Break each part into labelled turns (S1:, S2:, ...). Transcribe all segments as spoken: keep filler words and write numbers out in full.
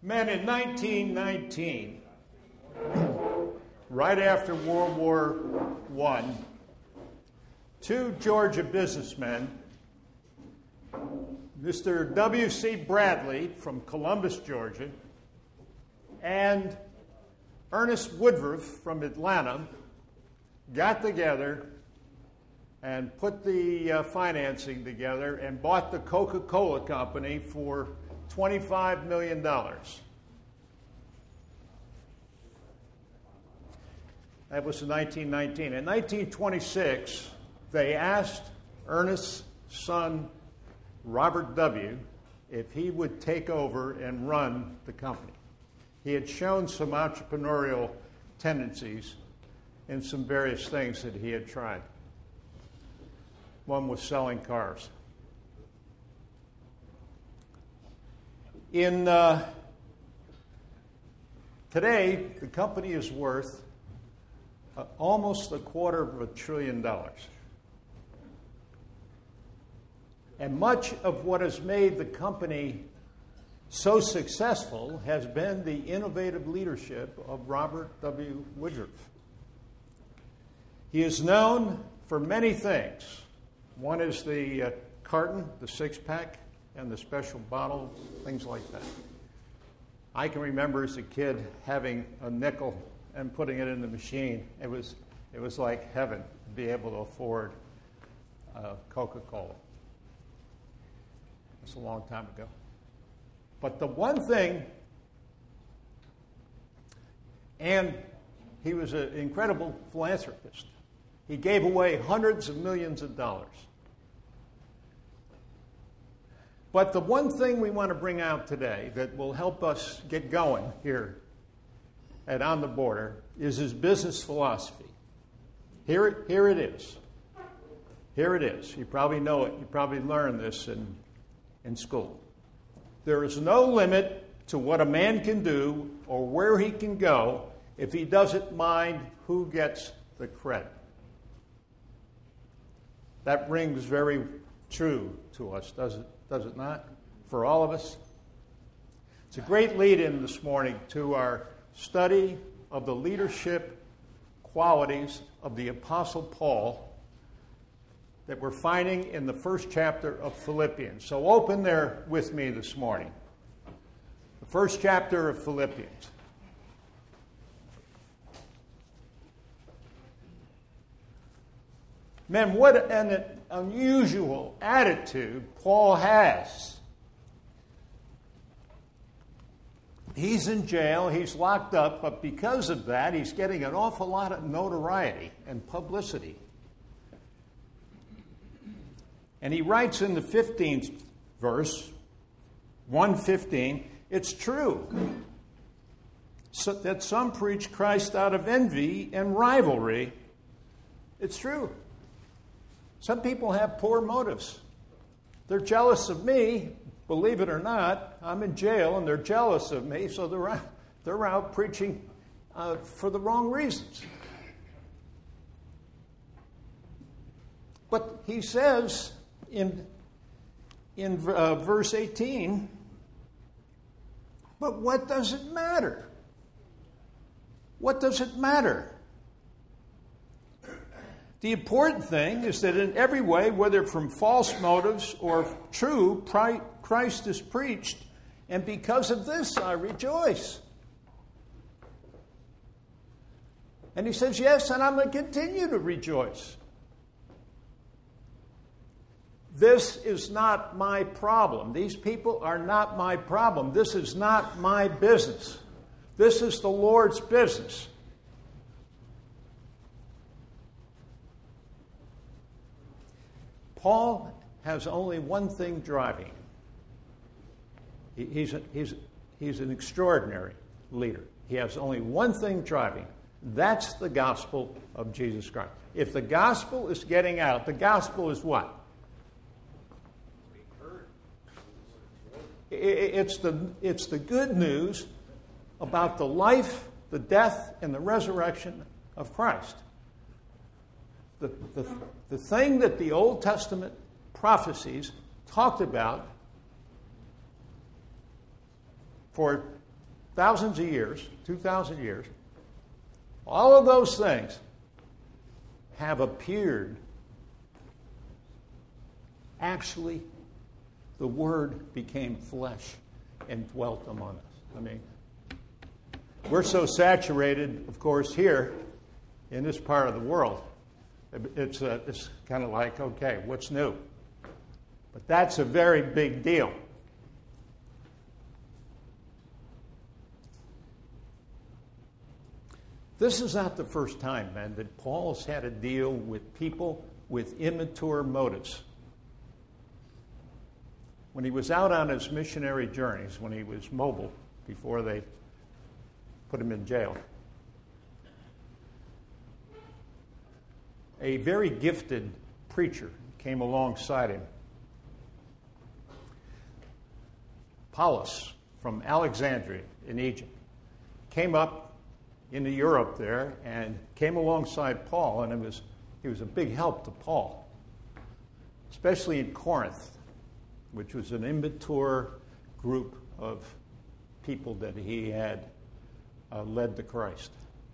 S1: Men, in nineteen nineteen, right after World War One, two Georgia businessmen, Mister W C Bradley from Columbus, Georgia, and Ernest Woodruff from Atlanta, got together and put the uh, financing together and bought the Coca-Cola Company for twenty-five million dollars. That was in nineteen nineteen. In nineteen twenty-six, they asked Ernest's son, Robert W., if he would take over and run the company. He had shown some entrepreneurial tendencies in some various things that he had tried. One was selling cars. In uh, today, the company is worth uh, almost a quarter of a trillion dollars. And much of what has made the company so successful has been the innovative leadership of Robert W. Woodruff. He is known for many things. One is the uh, carton, the six-pack, and the special bottle, things like that. I can remember as a kid having a nickel and putting it in the machine. It was, it was like heaven to be able to afford uh, Coca-Cola. That's a long time ago. But the one thing, and he was an incredible philanthropist. He gave away hundreds of millions of dollars. But the one thing we want to bring out today that will help us get going here at On the Border is his business philosophy. Here it, here it is. Here it is. You probably know it. You probably learned this in, in school. There is no limit to what a man can do or where he can go if he doesn't mind who gets the credit. That rings very true to us, does it, does it not? For all of us. It's a great lead-in this morning to our study of the leadership qualities of the Apostle Paul that we're finding in the first chapter of Philippians. So open there with me this morning. The first chapter of Philippians. Men, what an unusual attitude Paul has. He's in jail, he's locked up, but because of that, he's getting an awful lot of notoriety and publicity. And he writes in the fifteenth verse, one fifteen, it's true so that some preach Christ out of envy and rivalry. It's true. Some people have poor motives. They're jealous of me, believe it or not. I'm in jail and they're jealous of me, so they're out, they're out preaching uh, for the wrong reasons. But he says in, in uh, verse eighteen, but what does it matter? What does it matter? The important thing is that in every way, whether from false motives or true, Christ is preached, and because of this I rejoice. And he says, yes, and I'm going to continue to rejoice. This is not my problem. These people are not my problem. This is not my business. This is the Lord's business. Paul has only one thing driving him. He's, a, he's, he's an extraordinary leader. He has only one thing driving him. That's the gospel of Jesus Christ. If the gospel is getting out, the gospel is what? It's the, it's the good news about the life, the death, and the resurrection of Christ. The, the, the thing that the Old Testament prophecies talked about for thousands of years, two thousand years, all of those things have appeared. Actually, the Word became flesh and dwelt among us. I mean, we're so saturated, of course, here in this part of the world. It's, uh, it's kind of like, okay, what's new? But that's a very big deal. This is not the first time, man, that Paul's had to deal with people with immature motives. When he was out on his missionary journeys, when he was mobile, before they put him in jail, a very gifted preacher came alongside him. Paulus from Alexandria in Egypt came up into Europe there and came alongside Paul, and it was he was a big help to Paul, especially in Corinth, which was an immature group of people that he had uh, led to Christ.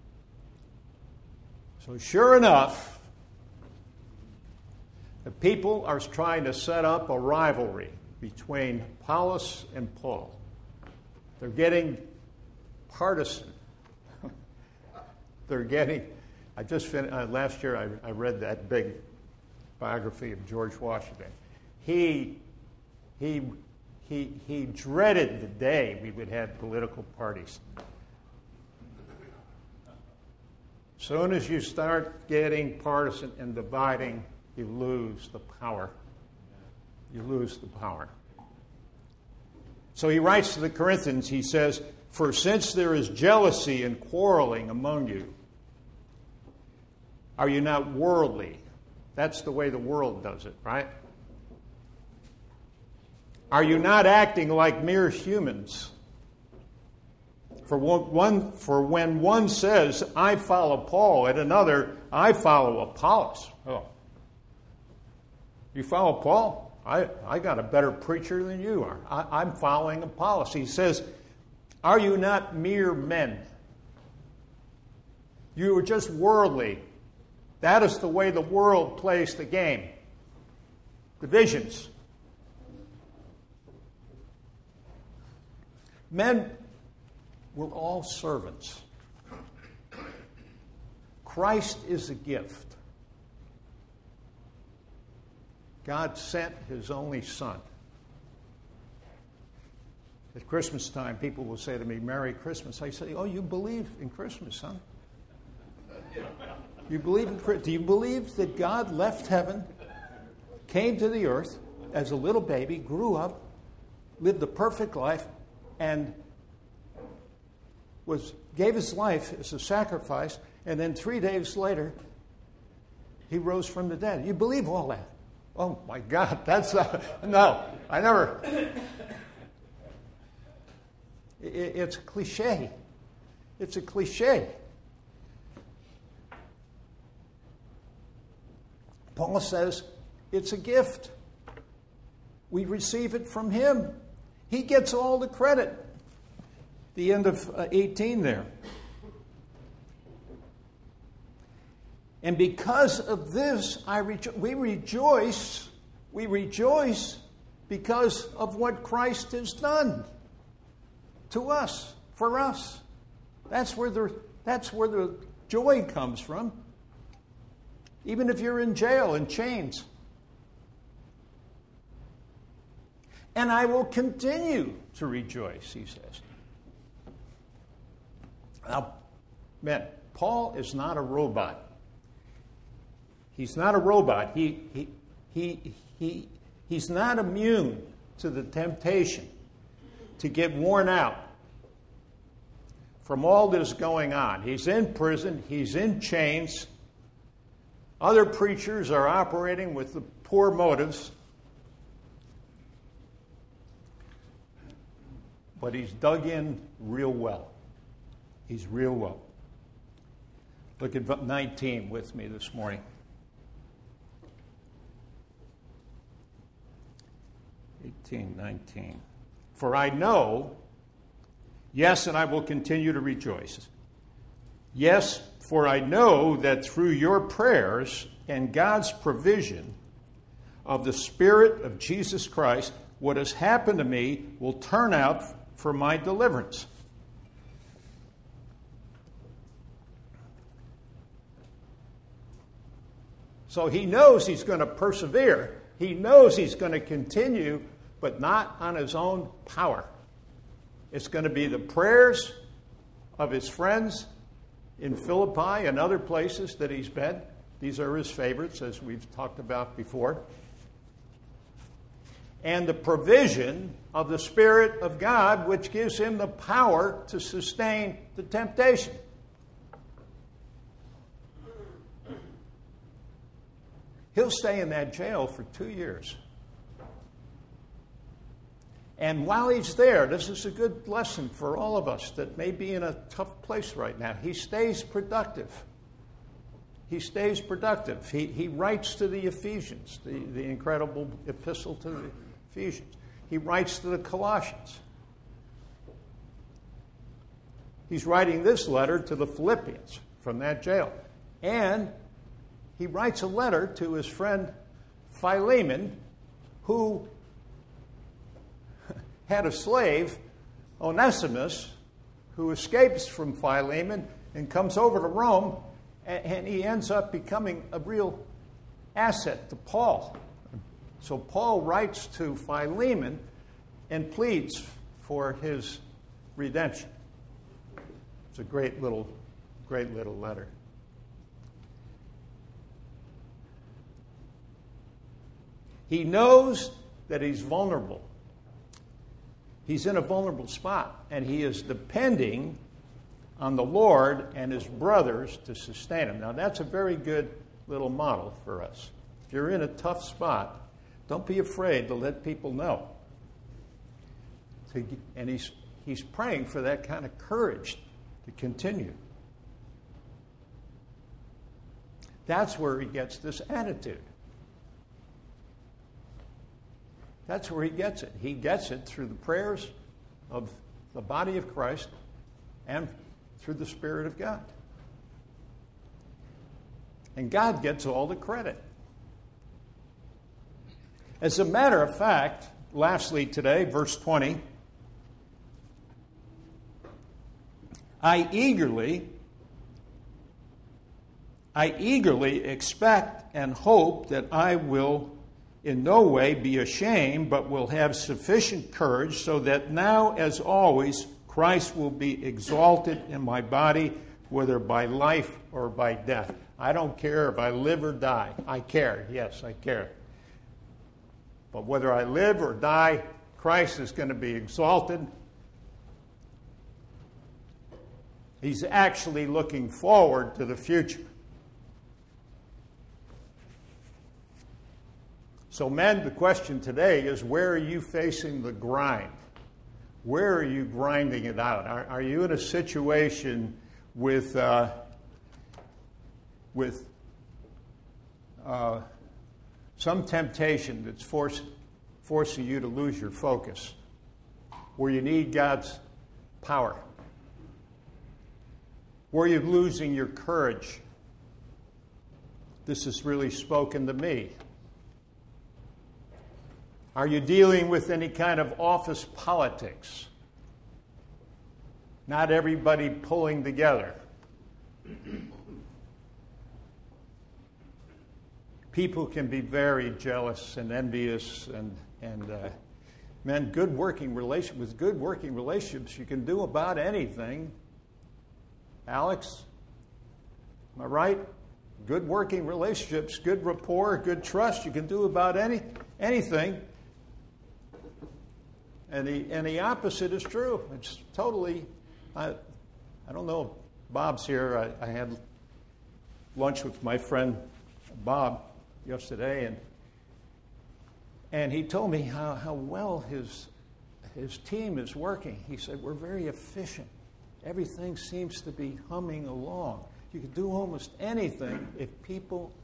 S1: So sure enough, the people are trying to set up a rivalry between Apollos and Paul. They're getting partisan. They're getting, I just finished, uh, last year I, I read that big biography of George Washington. He, he, he, he dreaded the day we would have political parties. Soon as you start getting partisan and dividing, you lose the power. You lose the power. So he writes to the Corinthians, he says, "For since there is jealousy and quarreling among you, are you not worldly?" That's the way the world does it, right? "Are you not acting like mere humans? For one, for when one says, 'I follow Paul,' and another, 'I follow Apollos.'" Oh. You follow Paul? I, I got a better preacher than you are. I, I'm following Apollos. He says, "Are you not mere men? You are just worldly." That is the way the world plays the game. Divisions. Men, we're all servants. Christ is a gift. God sent his only Son. At Christmas time, people will say to me, "Merry Christmas." I say, "Oh, you believe in Christmas, huh? You believe in Christmas? Do you believe that God left heaven, came to the earth as a little baby, grew up, lived a perfect life, and was gave his life as a sacrifice, and then three days later, he rose from the dead"? You believe all that? Oh my God, that's uh, no, I never. It, it's a cliche. It's a cliche. Paul says it's a gift. We receive it from him. He gets all the credit. The end of uh, eighteen there. "And because of this, I rejo- we rejoice, we rejoice because of what Christ has done to us, for us." That's where the, that's where the joy comes from. Even if you're in jail, in chains. "And I will continue to rejoice," he says. Now, men, Paul is not a robot. He's not a robot. He, he, he, he, he's not immune to the temptation to get worn out from all this going on. He's in prison. He's in chains. Other preachers are operating with the poor motives. But he's dug in real well. He's real well. Look at nineteen with me this morning. eighteen, nineteen. "For I know Yes, and I will continue to rejoice. Yes, for I know that through your prayers and God's provision of the Spirit of Jesus Christ, what has happened to me will turn out for my deliverance. So he knows he's going to persevere. He knows he's going to continue, but not on his own power. It's going to be the prayers of his friends in Philippi and other places that he's been. These are his favorites, as we've talked about before. And the provision of the Spirit of God, which gives him the power to sustain the temptation. He'll stay in that jail for two years. And while he's there, this is a good lesson for all of us that may be in a tough place right now. He stays productive. He stays productive. He, he writes to the Ephesians, the, the incredible epistle to the Ephesians. He writes to the Colossians. He's writing this letter to the Philippians from that jail. And he writes a letter to his friend Philemon, who had a slave, Onesimus, who escapes from Philemon and comes over to Rome, and he ends up becoming a real asset to Paul. So Paul writes to Philemon and pleads for his redemption. It's a great little, great little letter. He knows that he's vulnerable. He's in a vulnerable spot, and he is depending on the Lord and his brothers to sustain him. Now, that's a very good little model for us. If you're in a tough spot, don't be afraid to let people know. And he's, he's praying for that kind of courage to continue. That's where he gets this attitude. That's where he gets it. He gets it through the prayers of the body of Christ and through the Spirit of God. And God gets all the credit. As a matter of fact, lastly today, verse twenty, I eagerly, I eagerly expect and hope that I will in no way be ashamed, but will have sufficient courage, so that now, as always, Christ will be exalted in my body, whether by life or by death. I don't care if I live or die. I care. Yes, I care. But whether I live or die, Christ is going to be exalted. He's actually looking forward to the future. So, men, the question today is, where are you facing the grind? Where are you grinding it out? Are, are you in a situation with uh, with uh, some temptation that's force, forcing you to lose your focus, where you need God's power, where you're losing your courage? This has really spoken to me. Are you dealing with any kind of office politics? Not everybody pulling together. People can be very jealous and envious, and and uh, men, good working relation with good working relationships, you can do about anything. Alex, am I right? Good working relationships, good rapport, good trust, you can do about any anything. And the, and the opposite is true. It's totally, I, I don't know if Bob's here. I, I had lunch with my friend Bob yesterday, and and he told me how, how well his, his team is working. He said, we're very efficient. Everything seems to be humming along. You can do almost anything if people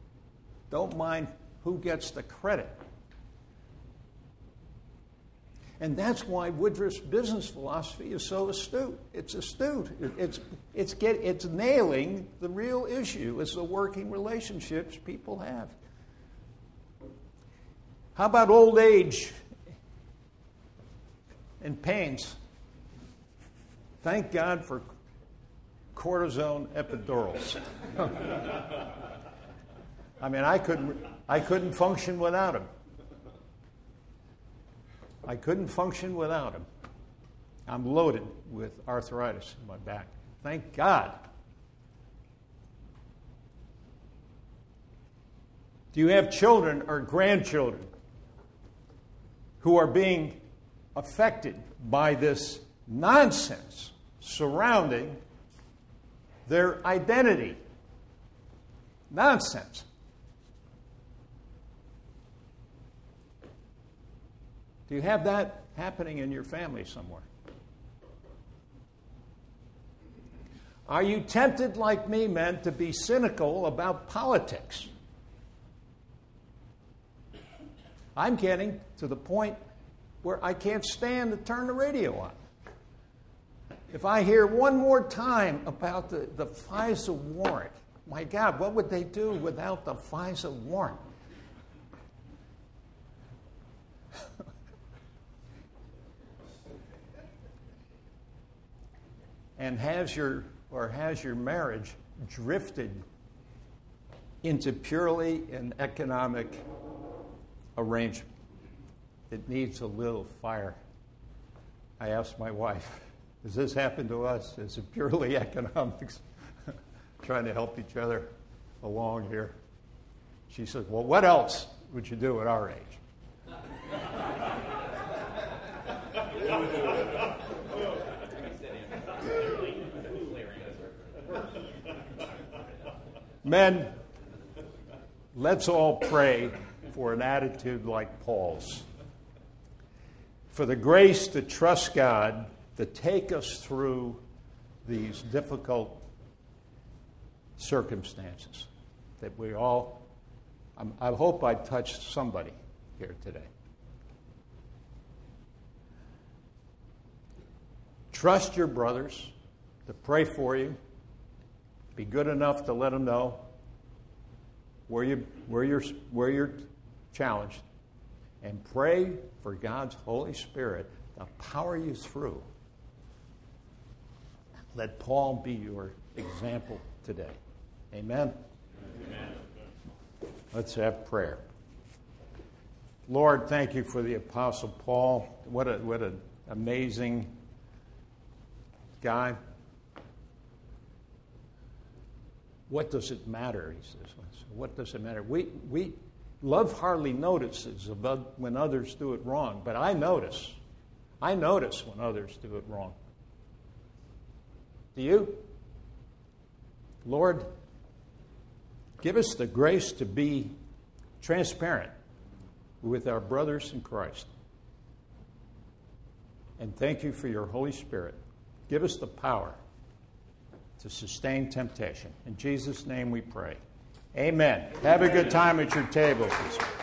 S1: don't mind who gets the credit. And that's why Woodruff's business philosophy is so astute. It's astute. It's, it's, get, it's nailing the real issue. It's the working relationships people have. How about old age and pains? Thank God for cortisone epidurals. I mean, I couldn't, I couldn't function without them. I couldn't function without them. I'm loaded with arthritis in my back. Thank God. Do you have children or grandchildren who are being affected by this nonsense surrounding their identity? Nonsense. Do you have that happening in your family somewhere? Are you tempted, like me, men, to be cynical about politics? I'm getting to the point where I can't stand to turn the radio on. If I hear one more time about the, the FISA warrant, my God, what would they do without the FISA warrant? And has your or has your marriage drifted into purely an economic arrangement? It needs a little fire. I asked my wife, does this happen to us? Is it purely economics? Trying to help each other along here. She said, well, what else would you do at our age? Men, let's all pray for an attitude like Paul's, for the grace to trust God to take us through these difficult circumstances that we all, I'm, I hope I touched somebody here today. Trust your brothers to pray for you. Be good enough to let them know where, you, where, you're, where you're challenged. And pray for God's Holy Spirit to power you through. Let Paul be your example today. Amen? Amen. Let's have prayer. Lord, thank you for the Apostle Paul. What a what an amazing guy. What does it matter? He says. What does it matter? We we love hardly notices about when others do it wrong, but I notice. I notice when others do it wrong. Do you? Lord, give us the grace to be transparent with our brothers in Christ. And thank you for your Holy Spirit. Give us the power to sustain temptation. In Jesus' name we pray. Amen. Have a good time at your tables.